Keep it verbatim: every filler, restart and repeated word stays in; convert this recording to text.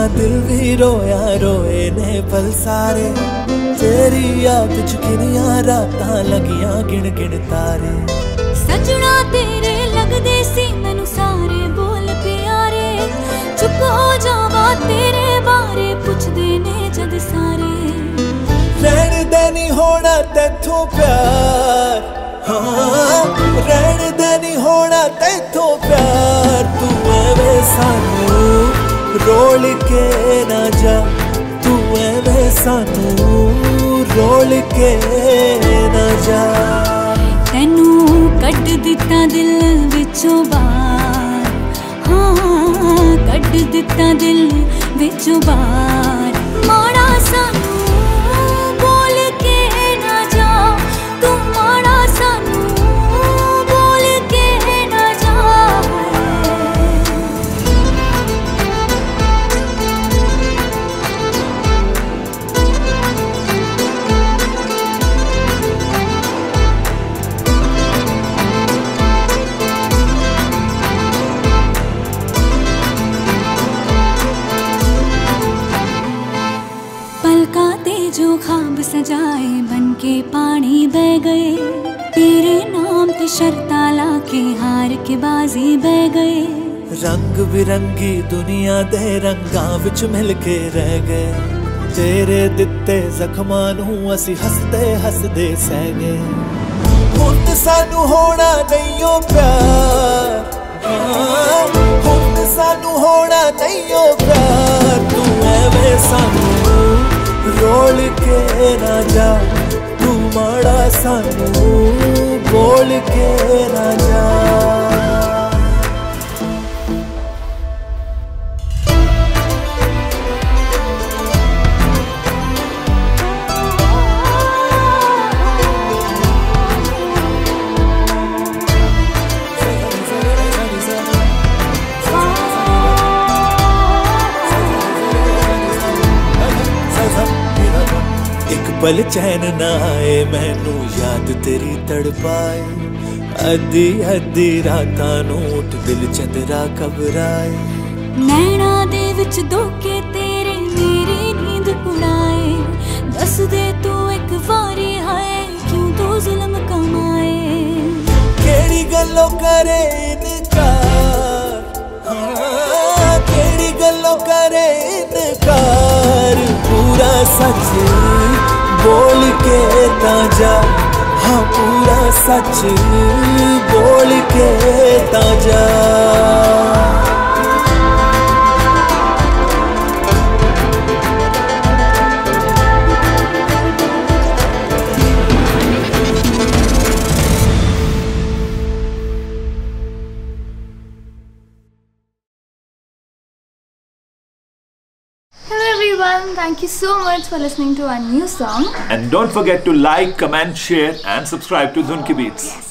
दिल भी रोया रोए ने पल सारे, तेरी याद च किनिया रातां लगियां गिण गिण तारे। सजना तेरे लगदे सी मैनू सारे बोल प्यारे, चुप हो जावा तेरे बारे पुछदे ने जद सारे। रहण दे नी होना तैथों प्यार, हाँ रहण दे नी होना तैथों प्यार। तू एवें सानू रोल के ना जा, तू एवें सानू रोल के ना जा। तैनू कट दिता दिल विचों बाहर, हाँ कट दिता दिल विचों बाहर। माड़ा सानू बोल के ना जा, तू माड़ा सानू बोल के ना जा। जो ख्वाब सजाए बन के पानी बह गए, तेरे नाम ते शर्ता लाके हार के बाजी बह गए। रंग बिरंगी दुनिया दे रंगां विच मिल के रह गए, तेरे दिते जख्मां नूं असी हसदे हसदे सह गए। हुण सानू होना नहीं ओ प्यार, हाँ हुण सानू होना नहीं ओ प्यार। तू एवें सानू रोल के ना जा, तू माड़ा सानू बोल के ना जा। एक पल चैन ना आए मैनू याद तेरी तड़पाए, अद्धी अद्धी रातां नूं उठ दिल चंदरा घबराए। नैना दे विच धोखे तेरे मेरी नींद उड़ाए, दस दे तू एक वारी हाय क्यों तू जुल्म कमाए। केड़ी गल्लों करे इनकार, हाँ केड़ी गल्लों करे इनकार। पूरा सच बोल के ना जा, हाँ पूरा सच बोल के ना जा। Hello everyone, thank you so much for listening to our new song. And don't forget to like, comment, share and subscribe to Dhun Ki Beats. Yes.